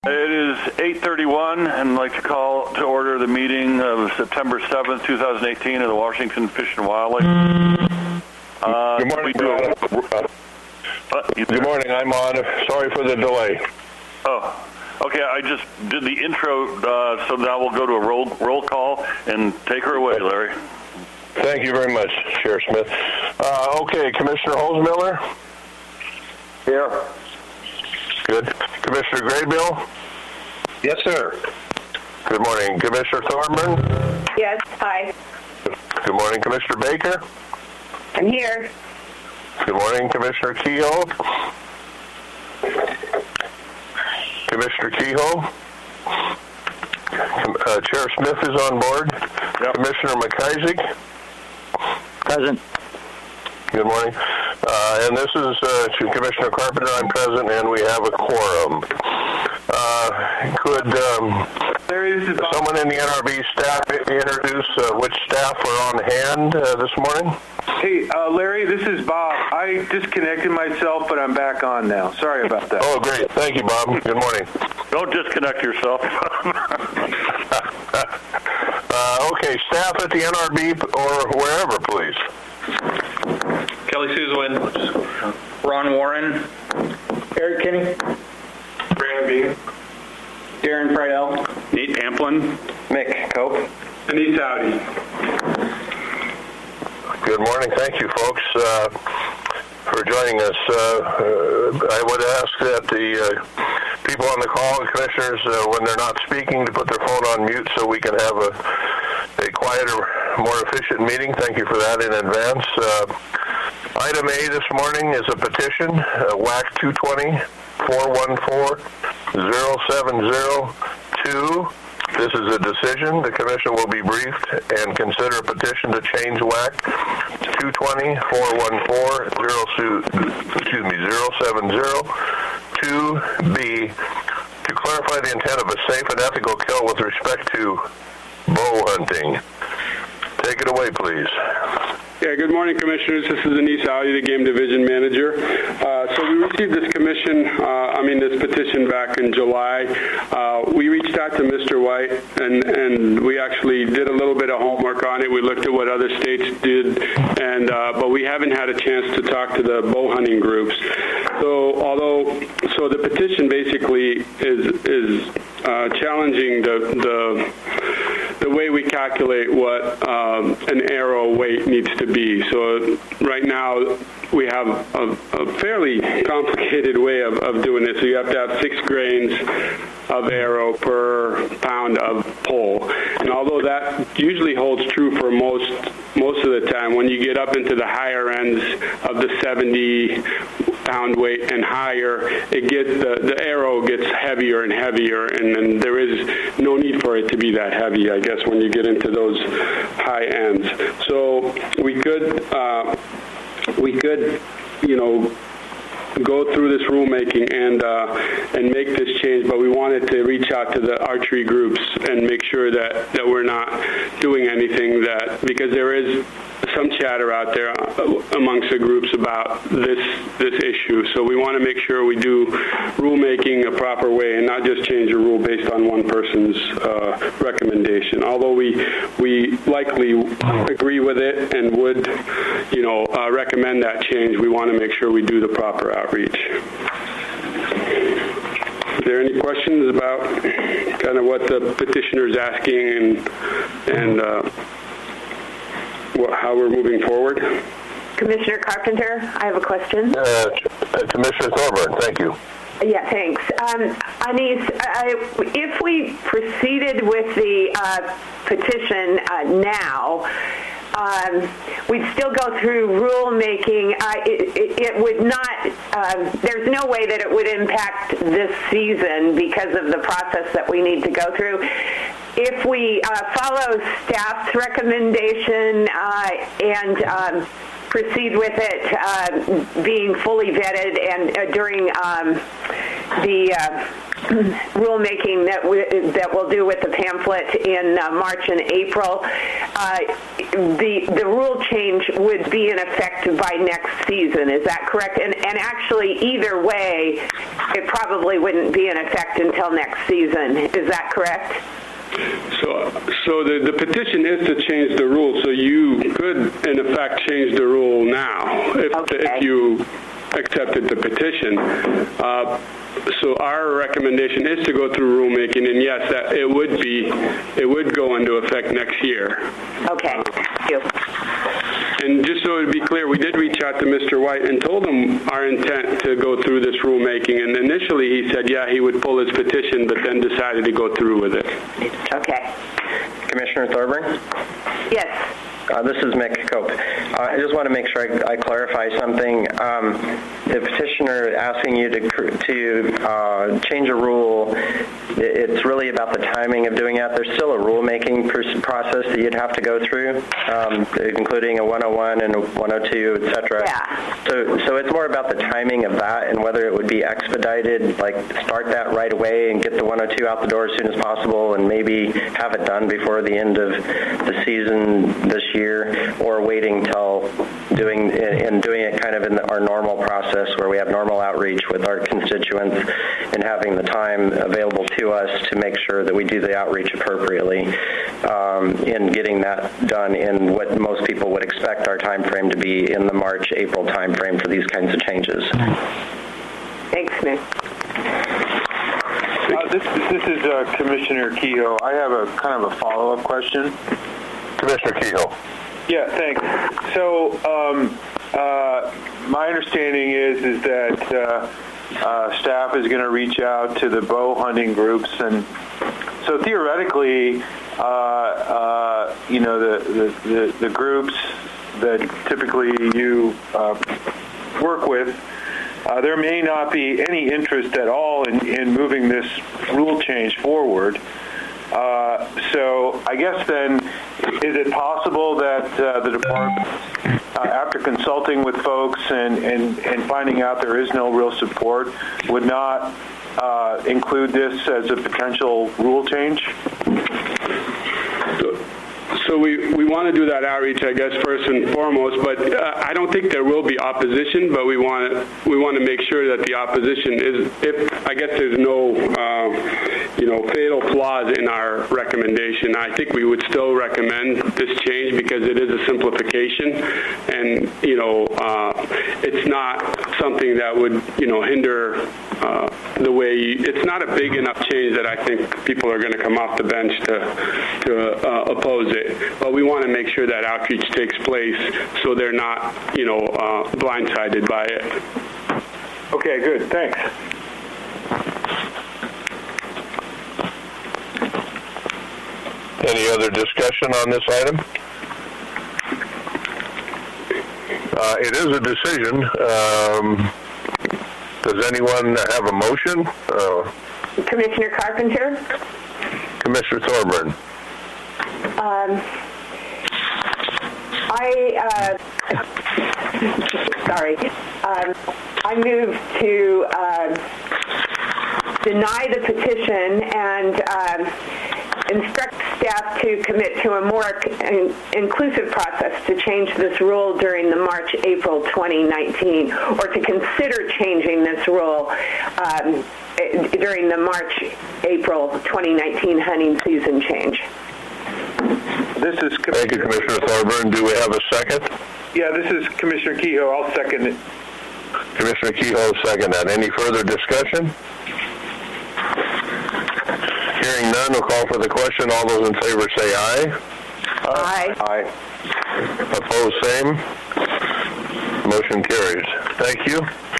It is 8:31, and I'd like to call to order the meeting of September 7th, 2018 of the Washington Fish and Wildlife. Good morning, Good morning, I'm on. Sorry for the delay. Oh, okay, I just did the intro, so now we'll go to a roll call, and take her away, Larry. Thank you very much, Sheriff Smith. Okay, Commissioner Holzmiller? Here. Good. Commissioner Graybill? Yes, sir. Good morning. Commissioner Thorburn? Yes, hi. Good morning, Commissioner Baker? I'm here. Good morning, Commissioner Kehoe? Commissioner Kehoe? Chair Smith is on board. Yep. Commissioner McIsaac? Present. Good morning. And this is Commissioner Carpenter. I'm present, and we have a quorum. Could someone in the NRB staff introduce which staff are on hand this morning? Hey, Larry, this is Bob. I disconnected myself, but I'm back on now. Sorry about that. Oh, great. Thank you, Bob. Good morning. Don't disconnect yourself. Okay, staff at the NRB or wherever, please. Kelly Suzwin, Ron Warren, Eric Kinney. Brandon Bean, Darren Friedel. Nate Amplin, Mick Cope. Denise Audi. Good morning. Thank you, folks, for joining us. I would ask that the people on the call, the commissioners, when they're not speaking, to put their phone on mute so we can have a quieter, more efficient meeting. Thank you for that in advance. Item A this morning is a petition, WAC 220-414-0702. This is a decision. The commission will be briefed and consider a petition to change WAC 220-414-070 to B to clarify the intent of a safe and ethical kill with respect to bow hunting. Take it away, please. Yeah, good morning, Commissioners. This is Denise Audi, the Game Division Manager. So we received this this petition back in July. We reached out to Mr. White, and we actually did a little bit of homework on it. We looked at what other states did, but we haven't had a chance to talk to the bow hunting groups. So the petition basically is challenging the way we calculate what an arrow weight needs to be. So right now we have a fairly complicated way of doing it. So you have to have 6 grains of arrow per pound of pole. And although that usually holds true for most of the time, when you get up into the higher ends of the 70-pound weight and higher, the arrow gets heavier and heavier, and there is no need for it to be that heavy, I guess, when you get into those high ends. So we could go through this rulemaking and make this change, but we wanted to reach out to the archery groups and make sure that we're not doing anything because there is some chatter out there amongst the groups about this issue. So we want to make sure we do rulemaking a proper way and not just change a rule based on one person's recommendation. Although we likely agree with it and would, recommend that change, we want to make sure we do the proper outreach. Is there any questions about kind of what the petitioner is asking and how we're moving forward? Commissioner Carpenter, I have a question. Commissioner Thorburn, thank you. Yeah, thanks. Anise, if we proceeded with the petition now, we'd still go through rulemaking. It would not, there's no way that it would impact this season because of the process that we need to go through. If we follow staff's recommendation and proceed with it being fully vetted and during the rulemaking that we'll do with the pamphlet in March and April, the rule change would be in effect by next season. Is that correct? And actually, either way, it probably wouldn't be in effect until next season. Is that correct? So the petition is to change the rule, so you could, in effect, change the rule now if you accepted the petition. So our recommendation is to go through rulemaking, and yes, that it would go into effect next year. Okay. Thank you. And just so to be clear, we did reach out to Mr. White and told him our intent to go through this rulemaking, and initially he said, yeah, he would pull his petition, but then decided to go through with it. Okay. Commissioner Thorburn? Yes. This is Mick Cope. I just want to make sure I clarify something. The petitioner asking you to change a rule, it's really about the timing of doing that. There's still a rulemaking process that you'd have to go through, including a 101 and a 102, et cetera. Yeah. So it's more about the timing of that and whether it would be expedited, like start that right away and get the 102 out the door as soon as possible and maybe have it done before the end of the season this year, or waiting till doing it kind of in our normal process where we have normal outreach with our constituents and having the time available to us to make sure that we do the outreach appropriately in getting that done in what most people would expect our time frame to be in the March-April time frame for these kinds of changes. Thanks, Nick. This is Commissioner Kehoe. I have a kind of a follow-up question. Commissioner Kehoe. Yeah, thanks. So my understanding is that staff is going to reach out to the bow hunting groups, and so theoretically, the groups that typically you work with, there may not be any interest at all in moving this rule change forward. So I guess then, is it possible that the department, after consulting with folks and finding out there is no real support, would not include this as a potential rule change? So we want to do that outreach, I guess, first and foremost, but I don't think there will be opposition, but we want to make sure that the opposition is, I guess there's no, fatal flaws in our recommendation. I think we would still recommend this change because it is a simplification, and, it's not something that would, hinder the way, it's not a big enough change that I think people are going to come off the bench to oppose it. But we want to make sure that outreach takes place so they're not, blindsided by it. Okay, good. Thanks. Any other discussion on this item? It is a decision. Does anyone have a motion? Commissioner Carpenter? Commissioner Thorburn? I move to deny the petition and instruct staff to commit to a more inclusive process to change this rule during the March-April 2019, or to consider changing this rule during the March-April 2019 hunting season change. Thank you, Commissioner Thorburn. Do we have a second? Yeah, this is Commissioner Kehoe. I'll second it. Commissioner Kehoe, second that. Any further discussion? Hearing none, we'll call for the question. All those in favor say aye. Aye. Aye. Opposed, same. Motion carries. Thank you.